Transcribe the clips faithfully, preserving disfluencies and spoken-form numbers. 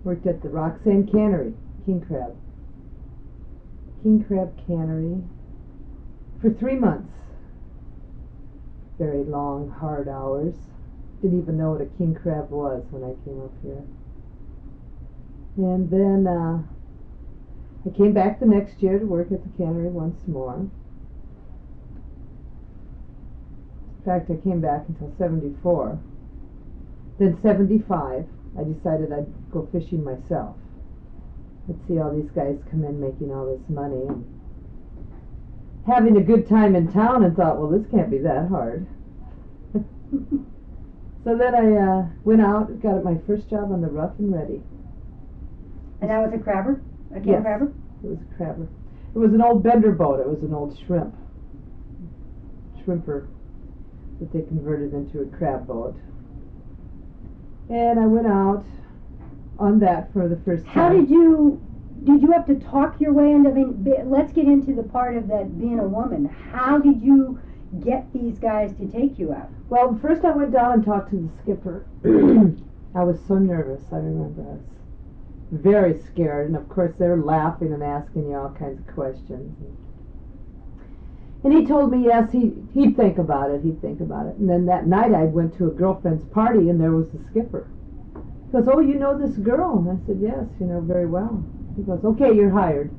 Worked at the Roxanne Cannery, king crab. King crab cannery for three months. Very long, hard hours. Didn't even know what a king crab was when I came up here. And then uh, I came back the next year to work at the cannery once more. In fact, I came back until seventy-four. Then seventy-five, I decided I'd go fishing myself. I'd see all these guys come in making all this money and having a good time in town, and thought, well, this can't be that hard. So then I uh, went out, got my first job on the Rough and Ready. And that was a crabber? A king Yes, crabber? It was a crabber. It was an old bender boat. It was an old shrimp. Shrimper that they converted into a crab boat. And I went out on that for the first time. How did you, did you have to talk your way into, I mean, be, let's get into the part of that being a woman. How did you get these guys to take you out? Well, first I went down and talked to the skipper. I was so nervous, I remember. I was very scared, and of course they're laughing and asking you all kinds of questions. And he told me, yes, he, he'd think about it, he'd think about it. And then that night I went to a girlfriend's party, and there was the skipper. He goes, oh, you know this girl? And I said, yes, you know, very well. He goes, okay, you're hired.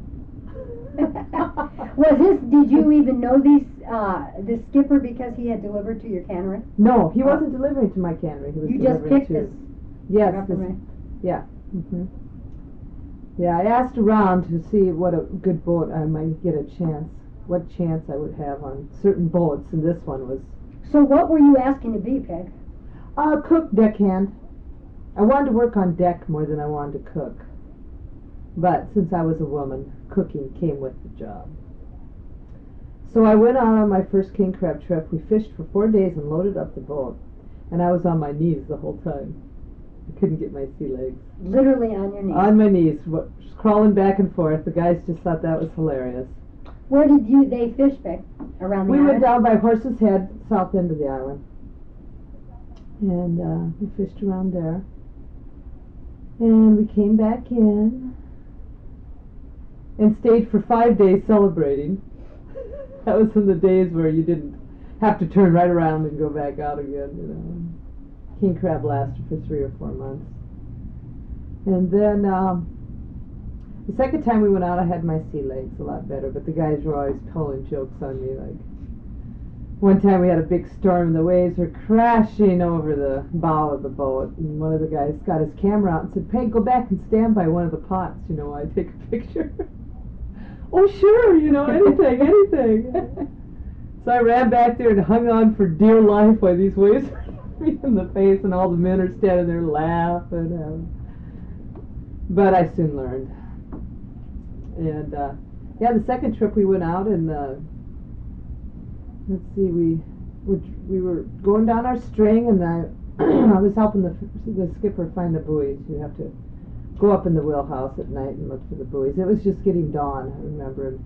Was this, did you even know these, uh, the skipper because he had delivered to your cannery? No, he wasn't delivering to my cannery. He was You just delivering picked to, this? yes, Rough this, and Ready? yeah. hmm Yeah, I asked around to see what a good boat I might get a chance, what chance I would have on certain boats, and this one was So what were you asking to be, Peg? uh, cook, deckhand. I wanted to work on deck more than I wanted to cook. But since I was a woman, cooking came with the job. So I went out on my first king crab trip. We fished for four days and loaded up the boat. And I was on my knees the whole time. I couldn't get my sea legs. Literally on your knees? On my knees, w- crawling back and forth. The guys just thought that was hilarious. Where did you, they fish, Peg? Around the We island? went down by Horse's Head, south end of the island. And uh, we fished around there. And we came back in and stayed for five days celebrating. That was in the days where you didn't have to turn right around and go back out again, you know. King crab lasted for three or four months. And then um, the second time we went out, I had my sea legs a lot better, but the guys were always pulling jokes on me. Like, one time we had a big storm and the waves were crashing over the bow of the boat, and one of the guys got his camera out and said, Peg, go back and stand by one of the pots, you know, while I take a picture. Oh, sure, you know, anything, anything. So I ran back there and hung on for dear life while these waves were me in the face, and all the men are standing there laughing. Um, but I soon learned. And, uh, yeah, the second trip we went out, and, uh, let's see, we were, we were going down our string, and I, I was helping the, the skipper find the buoys. You have to go up in the wheelhouse at night and look for the buoys. It was just getting dawn, I remember. And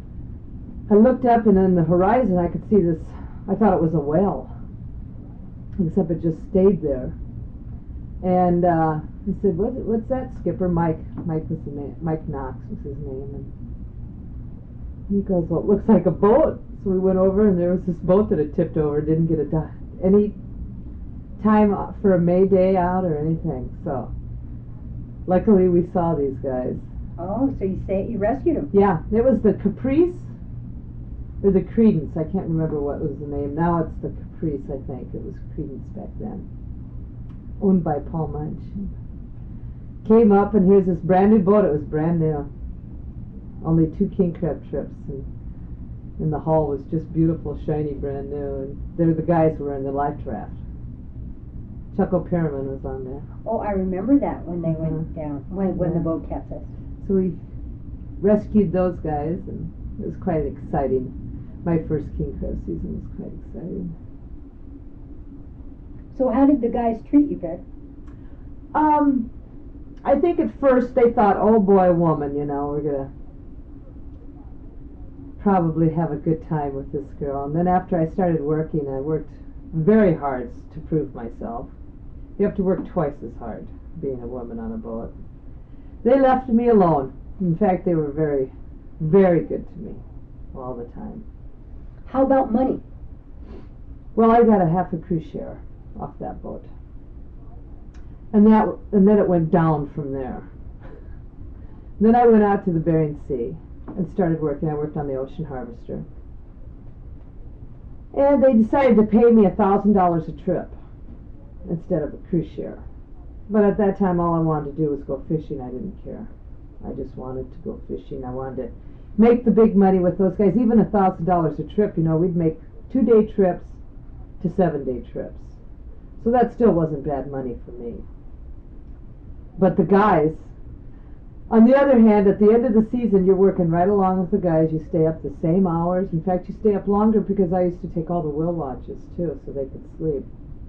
I looked up, and on the horizon I could see this, I thought it was a whale, except it just stayed there. And uh, I said, what, what's that, skipper? Mike. Mike was the name. Mike Knox was his name. And he goes, well, it looks like a boat. So we went over, and there was this boat that had tipped over. Didn't get a di- any time for a May Day out or anything. So luckily we saw these guys. Oh, so you say you rescued them? Yeah, it was the Caprice or the Credence. I can't remember what was the name. Now it's the Caprice, I think. It was Credence back then, owned by Paul Munch. Came up, and here's this brand new boat. It was brand new. Only two king crab trips, and, and the hull was just beautiful, shiny, brand new. And there the guys who were in the life raft. Chuck O'Pierman was on there. Oh, I remember that when they went Uh-huh. down, when, when the Yeah. boat capsized. So we rescued those guys, and it was quite exciting. My first king crab season was quite exciting. So how did the guys treat you, Peg? Um, I think at first they thought, oh boy, woman, you know, we're gonna probably have a good time with this girl. And then after I started working, I worked very hard to prove myself. You have to work twice as hard being a woman on a boat. They left me alone. In fact, they were very, very good to me all the time. How about money? Well, I got a half a cruise share off that boat. And that, and then it went down from there. Then I went out to the Bering Sea and started working. I worked on the Ocean Harvester. And they decided to pay me a thousand dollars a trip instead of a cruise share. But at that time, all I wanted to do was go fishing. I didn't care. I just wanted to go fishing. I wanted to make the big money with those guys. Even a thousand dollars a trip, you know, we'd make two-day trips to seven-day trips. So that still wasn't bad money for me. But the guys, on the other hand, at the end of the season, you're working right along with the guys. You stay up the same hours. In fact, you stay up longer because I used to take all the wheel watches, too, so they could sleep.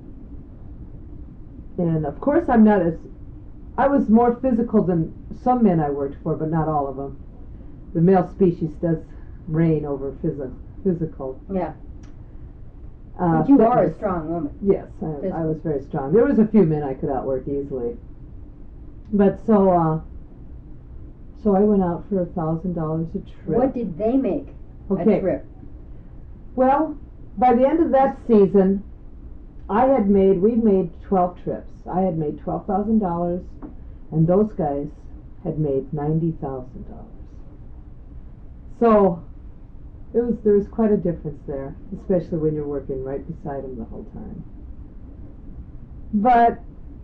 And, of course, I'm not as... I was more physical than some men I worked for, but not all of them. The male species does reign over phys- physical. Yeah. Uh, but you fitness. are a strong woman. Yes, I, I was very strong. There was a few men I could outwork easily. But so, uh, so I went out for a thousand dollars a trip. What did they make okay. a trip? Well, by the end of that season, I had made, we'd made twelve trips. I had made twelve thousand dollars, and those guys had made ninety thousand dollars. So, it was, there was quite a difference there, especially when you're working right beside them the whole time. But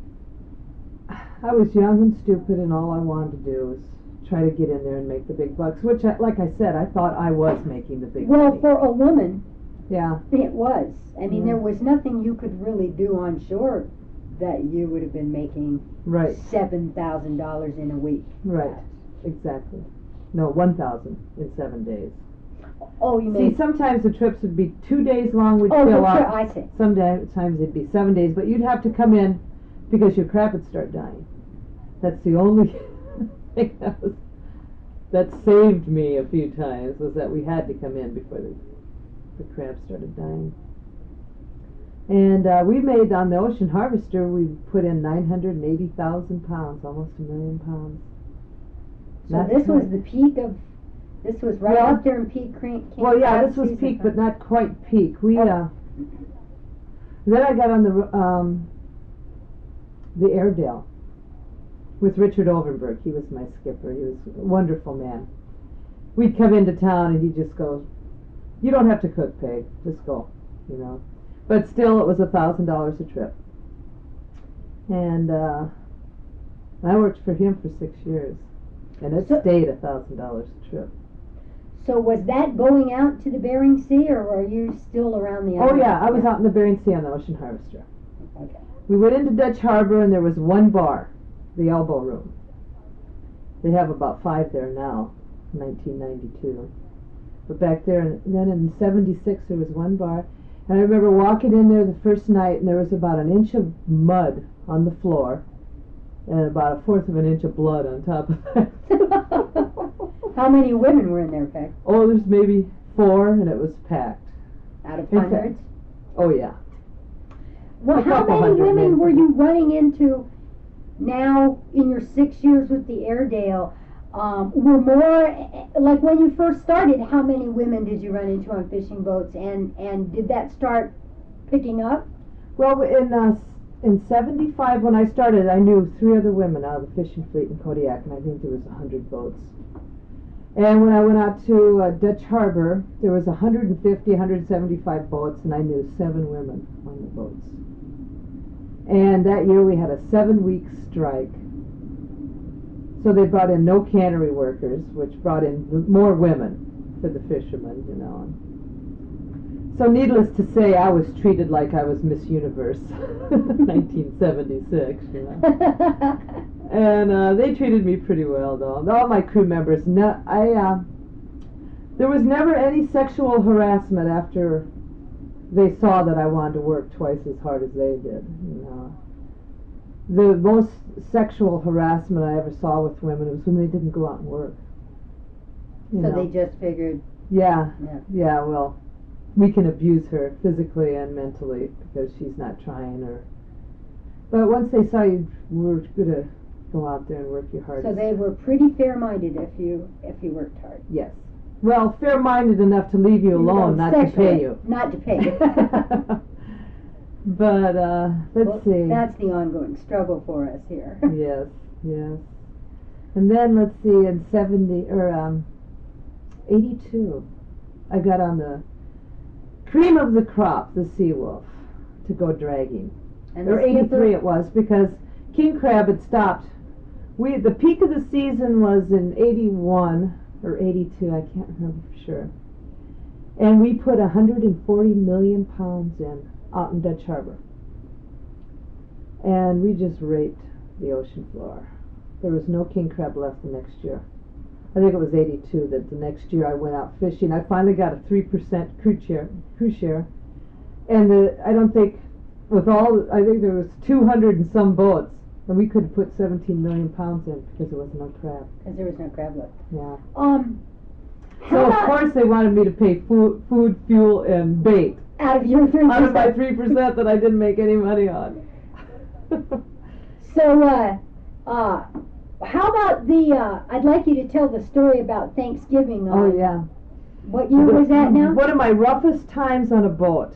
I was young and stupid, and all I wanted to do was try to get in there and make the big bucks, which, I, like I said, I thought I was making the big Well, money. for a woman, yeah, it was. I mean, Yeah. there was nothing you could really do on shore that you would have been making right, seven thousand dollars in a week. right, exactly. No, one thousand in seven days. Oh, you See, mean? sometimes the trips would be two days long, we'd Oh, the fill trip, up. I see. Sometimes it'd be seven days, but you'd have to come in because your crab would start dying. That's the only thing that, was, that saved me a few times, was that we had to come in before the, the crab started dying. And uh, we made, on the Ocean Harvester, we put in nine hundred eighty thousand pounds, almost a million pounds. So Not this was quite. the peak of, this was right Well- up there in peak King Well, yeah, crab this was season, peak, huh? but not quite peak. We, Oh. uh, then I got on the, um, the Airedale with Richard Overberg. He was my skipper. He was a wonderful man. We'd come into town and he just goes, "You don't have to cook, Peg. Just go," you know. But still, it was a thousand dollars a trip. And, uh, I worked for him for six years. And it So- stayed a thousand dollars a trip. So was that going out to the Bering Sea, or were you still around the Oh island? yeah, I was out in the Bering Sea on the Ocean Harvester. Okay. We went into Dutch Harbor and there was one bar, the Elbow Room. They have about five there now, nineteen ninety-two. But back there, and then in seventy-six there was one bar. And I remember walking in there the first night and there was about an inch of mud on the floor and about a fourth of an inch of blood on top of that. How many women were in there, Peg? Oh, there's maybe four and it was packed. Out of In fact- hundreds? Oh yeah. Well, A how couple many hundred women men. were you running into now in your six years with the Airedale? Um, were more, like when you first started, how many women did you run into on fishing boats, and, and did that start picking up? Well, in uh, in seventy-five when I started, I knew three other women out of the fishing fleet in Kodiak, and I think there was a hundred boats. And when I went out to uh, Dutch Harbor, there was one hundred fifty, one hundred seventy-five boats, and I knew seven women on the boats. And that year we had a seven-week strike. So they brought in no cannery workers, which brought in the- more women for the fishermen, you know. So needless to say, I was treated like I was Miss Universe, nineteen seventy-six, you know. And uh, they treated me pretty well, though. All my crew members, no, I, uh, there was never any sexual harassment after they saw that I wanted to work twice as hard as they did, you know. The most sexual harassment I ever saw with women was when they didn't go out and work. You So know. they just figured, Yeah, yeah. yeah, well, we can abuse her physically and mentally because she's not trying, or but once they saw you were going to go out there and work your hardest. So they were pretty fair-minded if you if you worked hard. Yes. Well, fair-minded enough to leave you alone, not to pay you. Not to pay you. But uh, let's Well, see. that's the ongoing struggle for us here. Yes, yes. And then let's see, in seventy or um, eighty-two, I got on the cream of the crop, the Seawolf, to go dragging. And Or the skipper- eighty-three it was, because king crab had stopped. We the peak of the season was in eighty-one or eighty-two, I can't remember for sure. And we put one hundred forty million pounds in out in Dutch Harbor. And we just raped the ocean floor. There was no king crab left the next year. I think it was eighty-two that the next year I went out fishing. I finally got a three percent cruise share, cruise share. And the, I don't think, with all, I think there was two hundred and some boats, and we could put seventeen million pounds in because there was no crab. Because there was no crab left. Yeah. Um, So how of about course they wanted me to pay food, food, fuel, and bait out of your three out of my percent? three percent that I didn't make any money on. So, uh, uh, how about the, uh, I'd like you to tell the story about Thanksgiving. Oh on- yeah. What year was that now? One of my roughest times on a boat.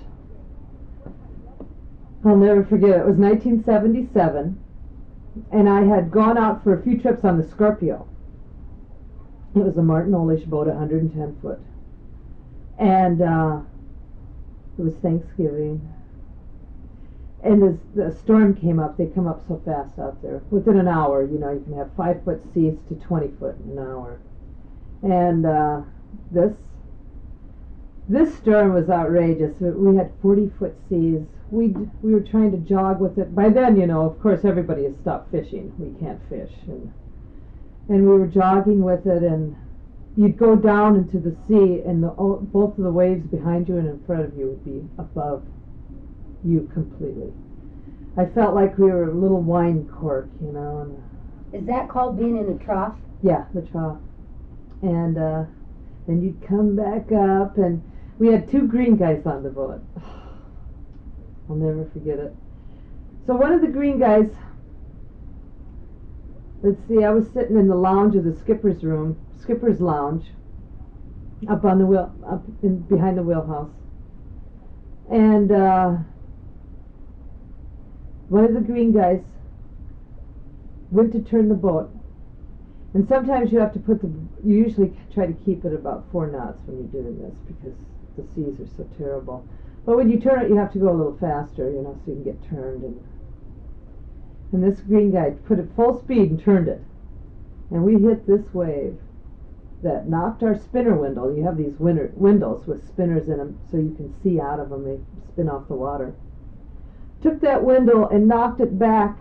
I'll never forget it. It was nineteen seventy-seven, and I had gone out for a few trips on the Scorpio. It was a Martin Olish boat, one hundred ten foot. And uh, it was Thanksgiving. And this, the storm came up. They come up so fast out there. Within an hour, you know, you can have five foot seas to twenty foot in an hour. And uh, this this storm was outrageous. We had forty foot seas. We we were trying to jog with it. By then, you know, of course, everybody has stopped fishing. We can't fish, and and we were jogging with it, and you'd go down into the sea, and the, oh, both of the waves behind you and in front of you would be above you completely. I felt like we were a little wine cork, you know. And Is that called being in a trough? yeah, the trough. And uh, then you'd come back up, and we had two green guys on the boat. I'll never forget it. So one of the green guys, let's see, I was sitting in the lounge of the skipper's room, skipper's lounge, up on the wheel, up in, behind the wheelhouse. And uh, one of the green guys went to turn the boat. And sometimes you have to put the, you usually try to keep it about four knots when you're doing this because the seas are so terrible. But when you turn it, you have to go a little faster, you know, so you can get turned. And, and this green guy put it full speed and turned it. And we hit this wave that knocked our spinner windle. You have these winter, windows with spinners in them so you can see out of them. They spin off the water. Took that windle and knocked it back,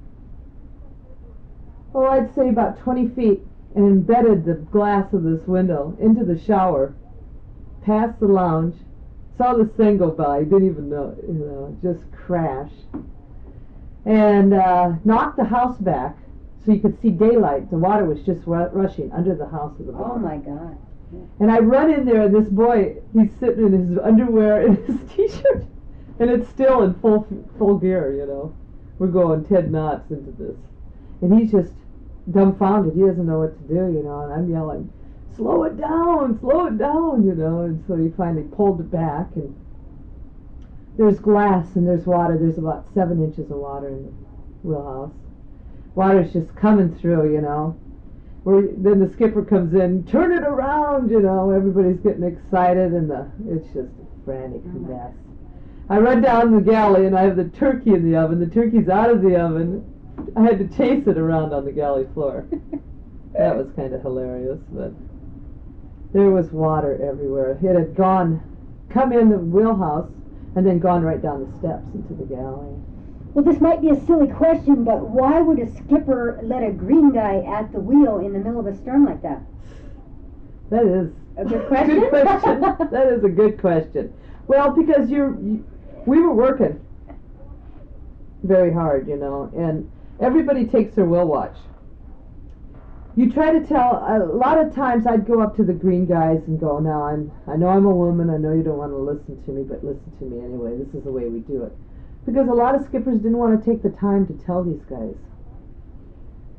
oh, I'd say about twenty feet, and embedded the glass of this window into the shower, past the lounge, saw this thing go by, didn't even know, you know, just crash, and uh, knocked the house back so you could see daylight. The water was just ru- rushing under the house of the boat. Oh my God. And I run in there, and this boy, he's sitting in his underwear and his t-shirt, and it's still in full full gear, you know. We're going ten knots into this. And he's just dumbfounded. He doesn't know what to do, you know, and I'm yelling, slow it down, slow it down, you know. And so he finally pulled it back, and there's glass and there's water. There's about seven inches of water in the wheelhouse. Water's just coming through, you know. Where then the skipper comes in, turn it around, you know. Everybody's getting excited, and the it's just a frantic Oh my mess. I run down the galley, and I have the turkey in the oven. The turkey's out of the oven. I had to chase it around on the galley floor. That was kind of hilarious, but there was water everywhere. It had gone, come in the wheelhouse, and then gone right down the steps into the galley. Well, this might be a silly question, but why would a skipper let a green guy at the wheel in the middle of a storm like that? That is A good question? good question. That is a good question. Well, because you're, you, we were working very hard, you know, and everybody takes their wheel watch. You try to tell, a lot of times I'd go up to the green guys and go, now I'm, I know I'm a woman, I know you don't want to listen to me, but listen to me anyway, this is the way we do it. Because a lot of skippers didn't want to take the time to tell these guys.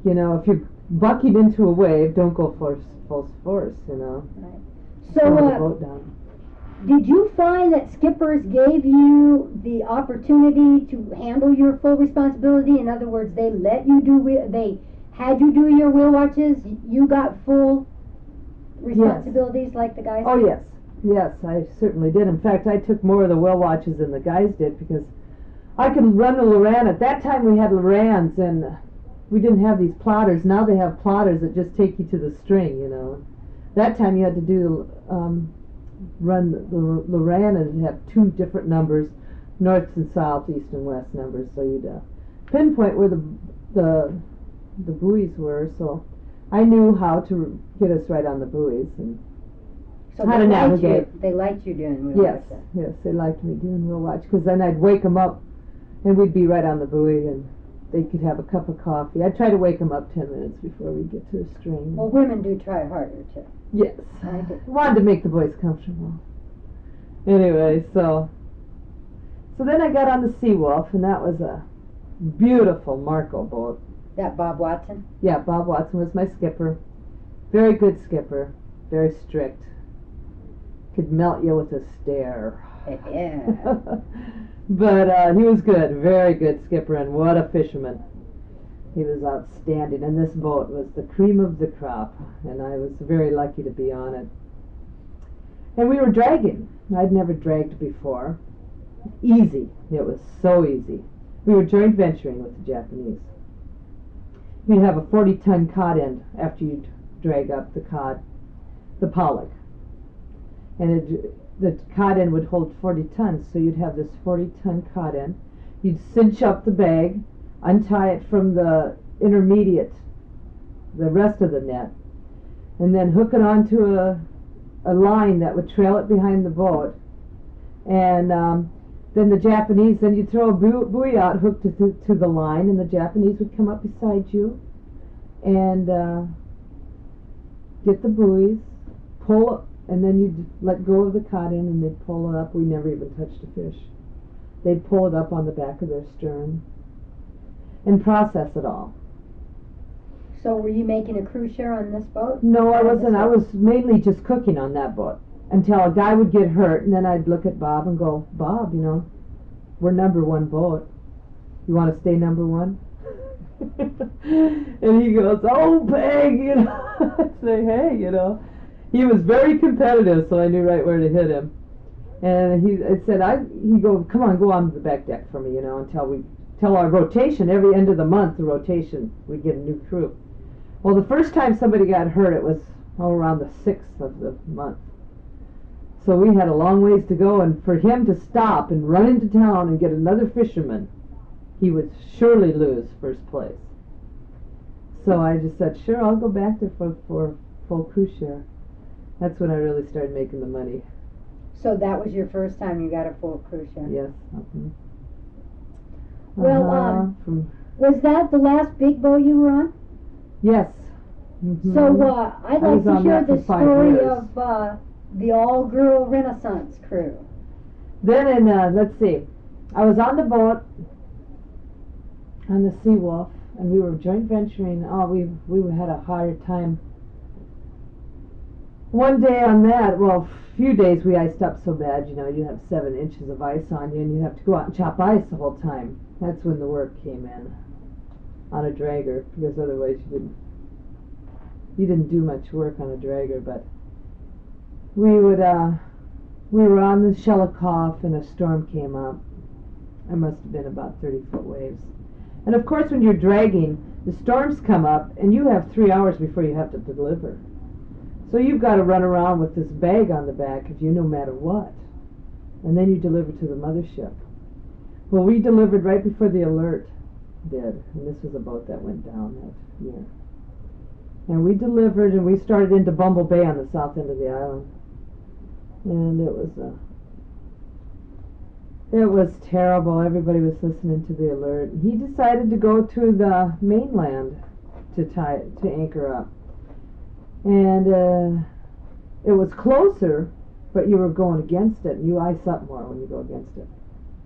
You know, if you're bucking into a wave, don't go force, full force, you know. Right. Slow So, the uh, boat down. did you find that skippers gave you the opportunity to handle your full responsibility? In other words, they let you do, wheel- they had you do your wheel watches, you got full responsibilities like the guys? Oh, yes. Yes, I certainly did. In fact, I took more of the wheel watches than the guys did because I could run the Loran. At that time, we had Lorans, and we didn't have these plotters. Now they have plotters that just take you to the string, you know. That time you had to do um, run the, the Loran and have two different numbers, north and south, east and west numbers, so you'd uh, pinpoint where the the the buoys were. So I knew how to get us right on the buoys and So how they to liked navigate. You, they liked you doing wheel Yes, watches. yes, they liked me doing wheel watch because then I'd wake them up and we'd be right on the buoy and they could have a cup of coffee. I'd try to wake them up ten minutes before we get to the string. Well, women do try harder too. Yes, I do. wanted to make the boys comfortable. Anyway, so so then I got on the Seawolf, and that was a beautiful Marco boat. That Bob Watson? Yeah, Bob Watson was my skipper. Very good skipper, very strict. Could melt you with a stare. Yeah. But uh, he was good, very good skipper, and what a fisherman. He was outstanding, and this boat was the cream of the crop, and I was very lucky to be on it. And we were dragging. I'd never dragged before. Easy. It was so easy. We were joint venturing with the Japanese. You'd have a forty-ton cod end after you'd drag up the cod, the pollock. And it, the cod end would hold forty tons, so you'd have this forty-ton cod end. You'd cinch up the bag, untie it from the intermediate, the rest of the net, and then hook it onto a, a line that would trail it behind the boat. And um, then the Japanese, then you'd throw a bu- buoy out hooked to, to, to the line, and the Japanese would come up beside you and uh, get the buoys, pull it, and then you'd let go of the cod end and they'd pull it up. We never even touched a fish. They'd pull it up on the back of their stern and process it all. So were you making a crew share on this boat? No, I On this wasn't. I boat? was mainly just cooking on that boat until a guy would get hurt, and then I'd look at Bob and go, Bob, you know, we're number one boat. You want to stay number one? And he goes, oh, Peg, you know. I'd say, hey, you know. He was very competitive, so I knew right where to hit him. And he I said, I. He go, come on, go on the back deck for me, you know, until we, till our rotation, every end of the month, the rotation, we get a new crew. Well, the first time somebody got hurt, it was oh, around the sixth of the month. So we had a long ways to go, and for him to stop and run into town and get another fisherman, he would surely lose first place. So I just said, sure, I'll go back there for, for full crew share. That's when I really started making the money. So that was your first time you got a full crew share? Yes. Mm-hmm. Well, uh-huh. um, From, Was that the last big boat you were on? yes. Mm-hmm. So uh, I'd I like was to on hear that for the five story years. of uh, the all-girl Renaissance crew. Then in, uh, let's see, I was on the boat on the Seawolf, and we were joint venturing. Oh, we we had a hard time. One day on that, well, a few days we iced up so bad, you know, you have seven inches of ice on you, and you have to go out and chop ice the whole time. That's when the work came in on a dragger, because otherwise you didn't you didn't do much work on a dragger. But we would uh we were on the Shelikof, and a storm came up. There must have been about thirty foot waves. And of course when you're dragging, the storms come up, and you have three hours before you have to deliver. So you've got to run around with this bag on the back of you no matter what. And then you deliver to the mothership. Well, we delivered right before the alert did. And this was a boat that went down that year. And we delivered, and we started into Bumble Bay on the south end of the island. And it was uh, it was terrible. Everybody was listening to the alert. He decided to go to the mainland to tie to anchor up. And uh, it was closer, but you were going against it, and you ice up more when you go against it.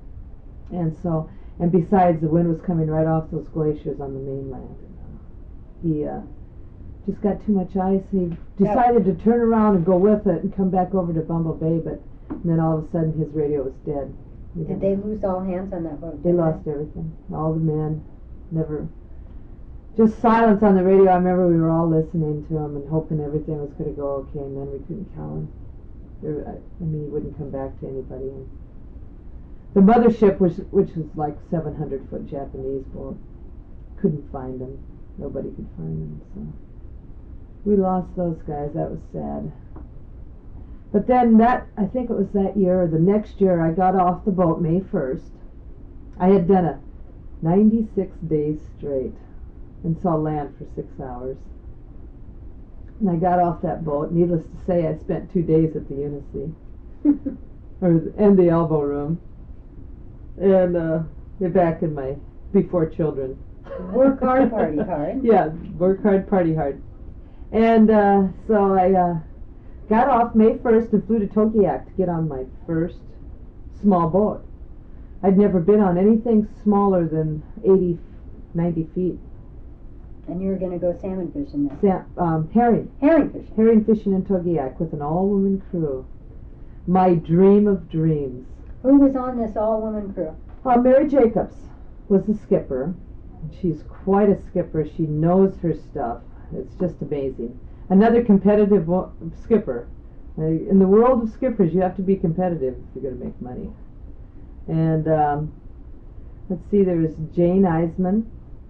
And so, and besides, the wind was coming right off those glaciers on the mainland. he uh, just got too much ice. He decided to turn around and go with it and come back over to Bumble Bay, but then all of a sudden his radio was dead. You Did know. they lose all hands on that boat? They lost everything. All the men, never. Just silence on the radio. I remember we were all listening to him and hoping everything was going to go okay, and then we couldn't count him. There, I, I mean, he wouldn't come back to anybody. And the mothership, was, which was like seven hundred foot Japanese boat, couldn't find him. Nobody could find him. So we lost those guys. That was sad. But then that, I think it was that year or the next year, I got off the boat May first. I had done a ninety-six days straight and saw land for six hours. And I got off that boat. Needless to say, I spent two days at the Unisea, or and the Elbow Room, and uh, they're back in my before children. Work hard, party hard. Yeah, work hard, party hard. And uh, so I uh, got off May first and flew to Togiak to get on my first small boat. I'd never been on anything smaller than eighty, ninety feet. And you were going to go salmon fishing then? Sa- um, herring. Herring fishing. Herring fishing in Togiak with an all-woman crew. My dream of dreams. Who was on this all-woman crew? Uh, Mary Jacobs was the skipper. She's quite a skipper. She knows her stuff. It's just amazing. Another competitive wo- skipper. Uh, in the world of skippers, you have to be competitive if you're going to make money. And um, let's see, there was Jane Eisman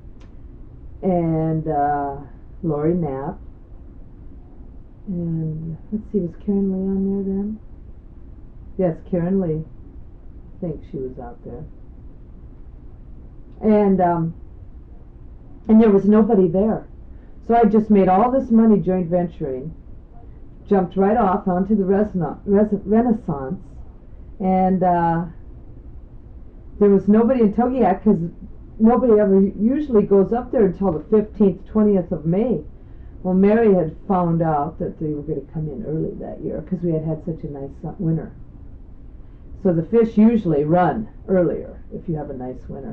and uh, Lori Knapp. And let's see, was Karen Lee on there then? Yes, Karen Lee. I think she was out there. And um, and there was nobody there. So I just made all this money joint venturing, jumped right off onto the Resna- Res- Renaissance, and uh, there was nobody in Togiak because nobody ever usually goes up there until the fifteenth, twentieth of May. Well, Mary had found out that they were going to come in early that year because we had had such a nice winter. So the fish usually run earlier if you have a nice winter.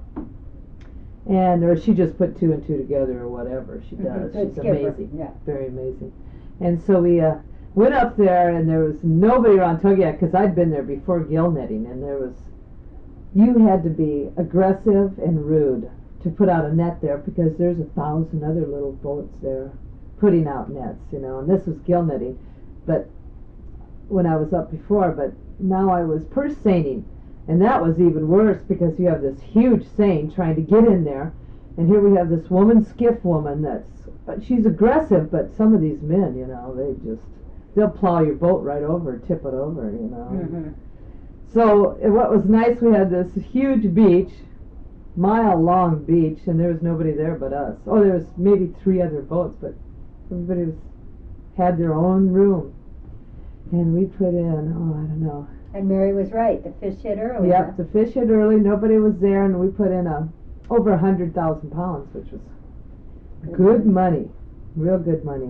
And, or she just put two and two together or whatever she does. Good She's skipper. amazing. Yeah. Very amazing. And so we uh, went up there and there was nobody around Togiak because I'd been there before gill netting, and there was, you had to be aggressive and rude to put out a net there because there's a thousand other little boats there putting out nets, you know, and this was gill netting. But when I was up before, but now I was purse seining. And that was even worse because you have this huge seine trying to get in there. And here we have this woman, skiff woman, that's, she's aggressive, but some of these men, you know, they just, they'll plow your boat right over, tip it over, you know. Mm-hmm. So what was nice, we had this huge beach, mile long beach, and there was nobody there but us. Oh, there was maybe three other boats, but everybody was, had their own room. And we put in, oh, I don't know. And Mary was right. The fish hit early. Yep, huh? the fish hit early. Nobody was there, and we put in a over a hundred thousand pounds, which was Good good money, real good money.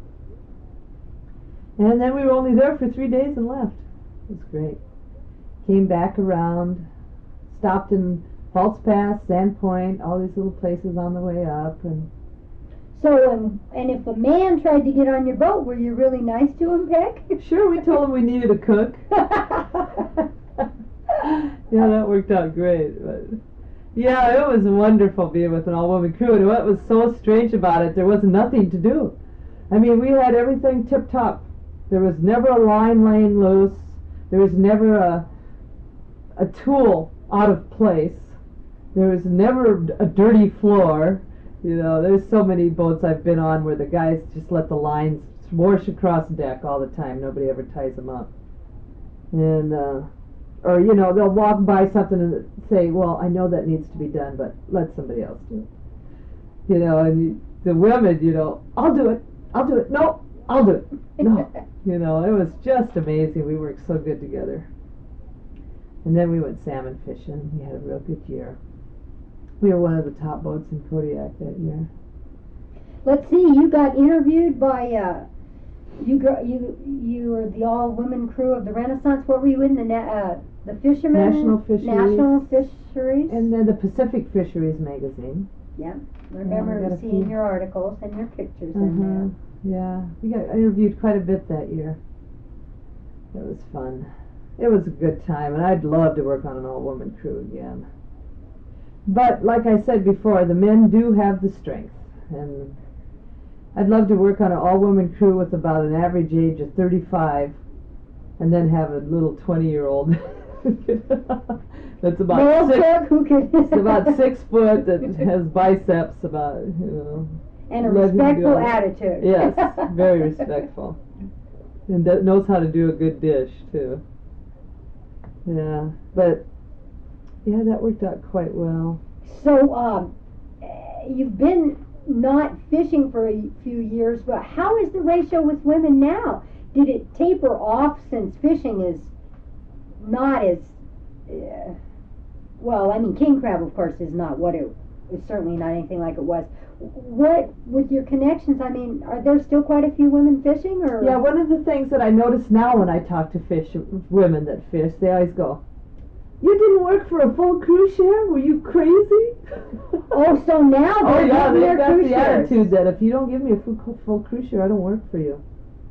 And then we were only there for three days and left. It was great. Came back around, stopped in False Pass, Sandpoint, all these little places on the way up, and So, um, and if a man tried to get on your boat, were you really nice to him, Peck? sure, we told him we needed a cook. Yeah, that worked out great. But yeah, it was wonderful being with an all-woman crew. And what was so strange about it, there was nothing to do. I mean, we had everything tip-top. There was never a line laying loose. There was never a a tool out of place. There was never a dirty floor. You know, there's so many boats I've been on where the guys just let the lines wash across deck all the time. Nobody ever ties them up. And, uh, or, you know, they'll walk by something and say, well, I know that needs to be done, but let somebody else do it. You know, and you, the women, you know, I'll do it. I'll do it. No, I'll do it. No. You know, it was just amazing. We worked so good together. And then we went salmon fishing. We had a real good year. We were one of the top boats in Kodiak that year. Let's see. You got interviewed by uh, you. Gr- you you were the all-women crew of the Renaissance. What were you in the na- uh, the fishermen? National Fisheries. National Fisheries. And then the Pacific Fisheries magazine. Yeah. I remember Yeah, I got a seeing few. your articles and your pictures in Uh-huh. Yeah, we got interviewed quite a bit that year. It was fun. It was a good time, and I'd love to work on an all-woman crew again. But like I said before, the men do have the strength, and I'd love to work on an all-woman crew with about an average age of thirty-five, and then have a little twenty-year-old that's there. about Male six, cook who could it's about six foot, that has biceps about, you know. and a let him respectful go. attitude. Yes, very respectful. And that knows how to do a good dish, too. Yeah, but, yeah, that worked out quite well. So, um, eh, you've been not fishing for a few years, but how is the ratio with women now? Did it taper off since fishing is not as, uh, well, I mean, king crab, of course, is not what it, it's certainly not anything like it was. What, with your connections, I mean, are there still quite a few women fishing, or? Yeah, one of the things that I notice now when I talk to fish women that fish, they always go, "You didn't work for a full cruise share? Were you crazy?" Oh, so now Oh they're yeah, getting they've their got cruise the shares. attitude that if you don't give me a full, full cruise share, I don't work for you.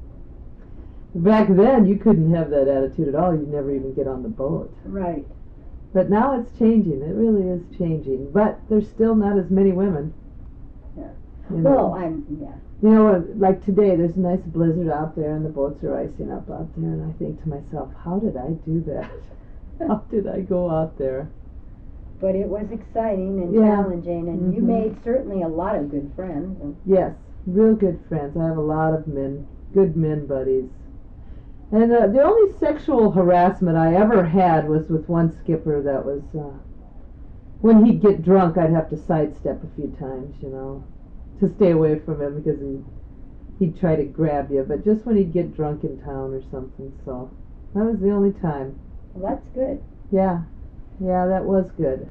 Back then, you couldn't have that attitude at all. You'd never even get on the boat. Right. But now it's changing. It really is changing. But there's still not as many women. Yeah. You know. Well, I'm, yeah. You know, like today, there's a nice blizzard out there, and the boats are icing up out there, and I think to myself, how did I do that? How did I go out there? But it was exciting and Yeah. challenging, and you Mhm. made certainly a lot of good friends. And Yes, real good friends. I have a lot of men, good men buddies. And uh, the only sexual harassment I ever had was with one skipper that was, uh, when he'd get drunk, I'd have to sidestep a few times, you know, to stay away from him because he, he'd try to grab you. But just when he'd get drunk in town or something, so that was the only time. well, that's good. Yeah, yeah, that was good.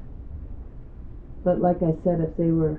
But like I said, if they were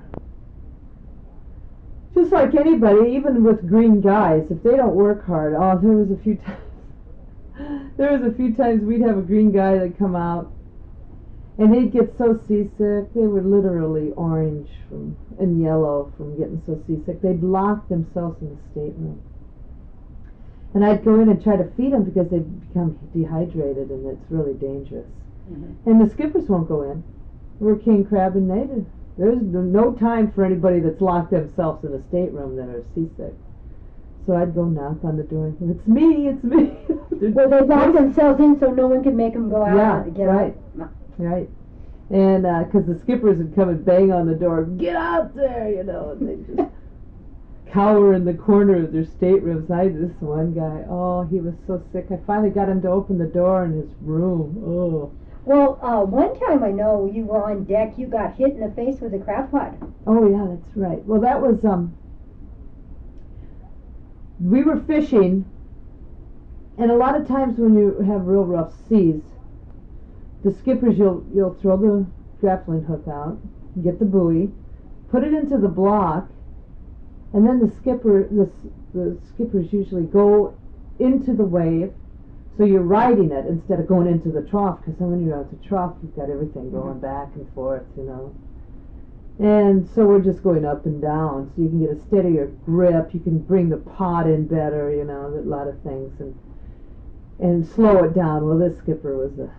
just like anybody, even with green guys, if they don't work hard, oh, there was a few times. There was a few times we'd have a green guy that come out, and he'd get so seasick. They were literally orange from and yellow from getting so seasick. They'd lock themselves in the stateroom. And I'd go in and try to feed them because they'd become dehydrated, and it's really dangerous. Mm-hmm. And the skippers won't go in. We're king crab, and they did. There's no time for anybody that's locked themselves in a stateroom that are seasick. So I'd go knock on the door. It's me, it's me. Well, they locked themselves in so no one could make them go out Yeah, and get right. out. Right. And because uh, the skippers would come and bang on the door, get out there, you know, and they just cower in the corner of their staterooms. I had this one guy, oh, he was so sick. I finally got him to open the door in his room. Oh. Well, uh, one time I know you were on deck, you got hit in the face with a crab pot. Oh, yeah, that's right. Well, that was, um, we were fishing, and a lot of times when you have real rough seas, the skippers, you'll you'll throw the grappling hook out, get the buoy, put it into the block, and then the skipper, the the skippers usually go into the wave, so you're riding it instead of going into the trough. Because then when you're at the trough, you've got everything going back and forth, you know. And so we're just going up and down, so you can get a steadier grip. You can bring the pot in better, you know, a lot of things, and and slow it down. Well, this skipper was a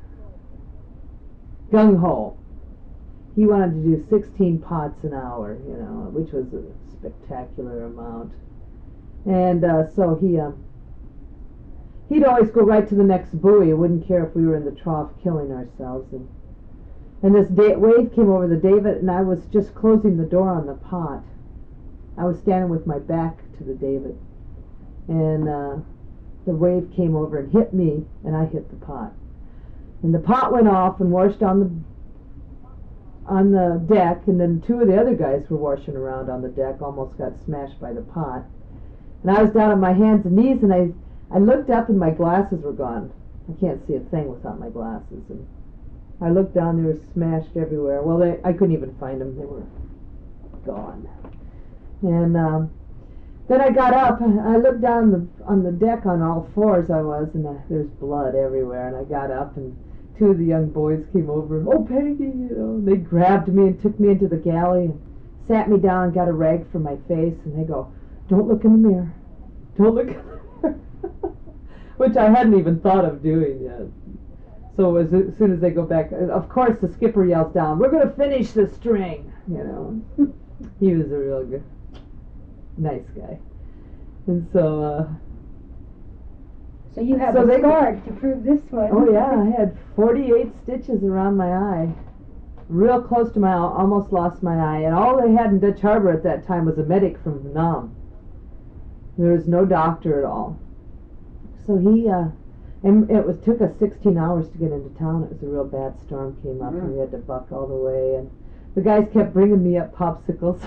gung-ho. He wanted to do sixteen pots an hour, you know, which was a spectacular amount. And uh, so he, um, he'd always go right to the next buoy. He wouldn't care if we were in the trough killing ourselves. And and this da- wave came over the David, and I was just closing the door on the pot. I was standing with my back to the David, and uh, the wave came over and hit me, and I hit the pot. And the pot went off and washed on the on the deck, and then two of the other guys were washing around on the deck, almost got smashed by the pot. And I was down on my hands and knees, and I, I looked up, and my glasses were gone. I can't see a thing without my glasses. And I looked down, they were smashed everywhere. Well, they, I couldn't even find them. They were gone. And um, then I got up, and I looked down the, on the deck on all fours I was, and I, there's blood everywhere. And I got up, and two of the young boys came over, oh, Peggy, you know, and they grabbed me and took me into the galley and sat me down, got a rag for my face, and they go, "Don't look in the mirror. Don't look in the mirror." Which I hadn't even thought of doing yet. So as, as soon as they go back, of course the skipper yells down, "We're going to finish the string," you know. He was a real good, nice guy. And so, uh, So you have So a they- scar to prove this one. oh yeah, I had forty-eight stitches around my eye. Real close to my eye, almost lost my eye. And all they had in Dutch Harbor at that time was a medic from Vietnam. There was no doctor at all. So he, uh, and it was took us sixteen hours to get into town. It was a real bad storm came up, and we had to buck all the way. And the guys kept bringing me up popsicles,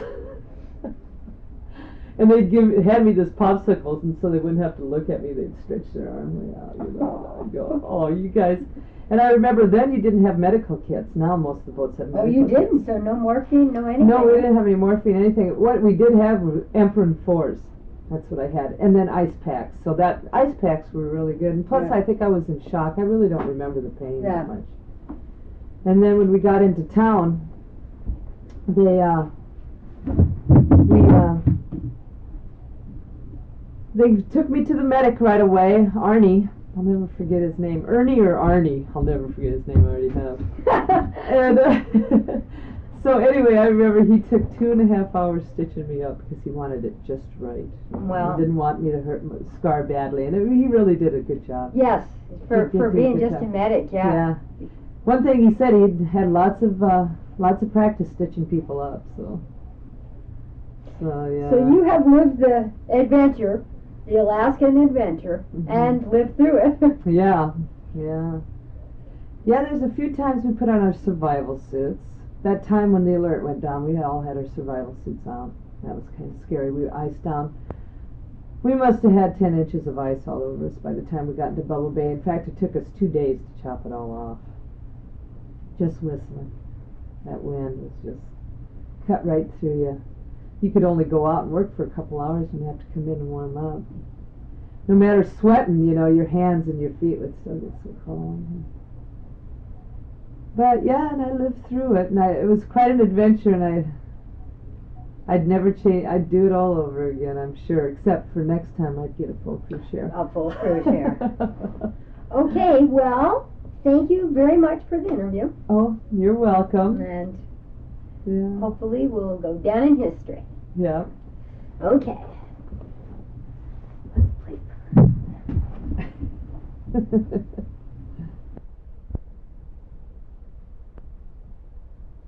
and they'd give hand me this popsicles, and so they wouldn't have to look at me. They'd stretch their arm way out. You know, I'd go, "Oh, you guys." And I remember then you didn't have medical kits. Now most of the boats have Oh, medical you kits. didn't? So no morphine, no anything? No, we didn't have any morphine, anything. What we did have were Emperor fours. That's what I had. And then ice packs. So that ice packs were really good. And plus Yeah. I think I was in shock. I really don't remember the pain Yeah. that much. And then when we got into town, they uh we uh they took me to the medic right away, Arnie. I'll never forget his name. Ernie or Arnie. I'll never forget his name. I already have. And uh, so anyway, I remember he took two and a half hours stitching me up because he wanted it just right. Well- He didn't want me to hurt my scar badly, and it, he really did a good job. Yes, for, He did for do a being good just a job. medic, yeah. One thing he said, he had lots of uh, lots of practice stitching people up. So. So yeah. So you have lived the adventure, the Alaskan adventure, Mhm. and lived through it. Yeah, yeah. Yeah, there's a few times we put on our survival suits. That time when the alert went down, we all had our survival suits on. That was kind of scary. We were iced down. We must have had ten inches of ice all over us by the time we got into Bubble Bay. In fact, it took us two days to chop it all off. Just whistling. That wind was just cut right through you. You could only go out and work for a couple hours and have to come in and warm up. No matter sweating, you know, your hands and your feet would still get so cold. But yeah, and I lived through it, and I, it was quite an adventure, and I, I'd never change. I'd do it all over again, I'm sure, except for next time I'd get a full cruise share. A full cruise share. Okay, well, thank you very much for the interview, Oh, you're welcome. and Yeah. hopefully we'll go down in history. Yeah. Okay. Let's play.